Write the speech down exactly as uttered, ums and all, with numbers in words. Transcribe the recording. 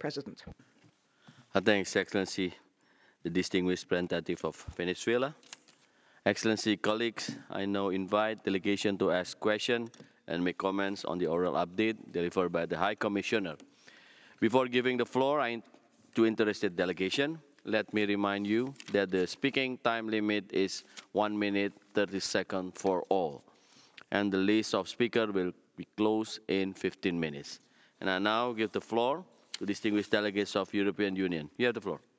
President. Uh, Thanks, Excellency, the distinguished representative of Venezuela. Excellency, colleagues, I now invite delegation to ask questions and make comments on the oral update delivered by the High Commissioner. Before giving the floor I, to interested delegation, let me remind you that the speaking time limit is one minute thirty seconds for all, and the list of speakers will be closed in fifteen minutes. And I now give the floor to distinguished delegates of European Union. You have the floor.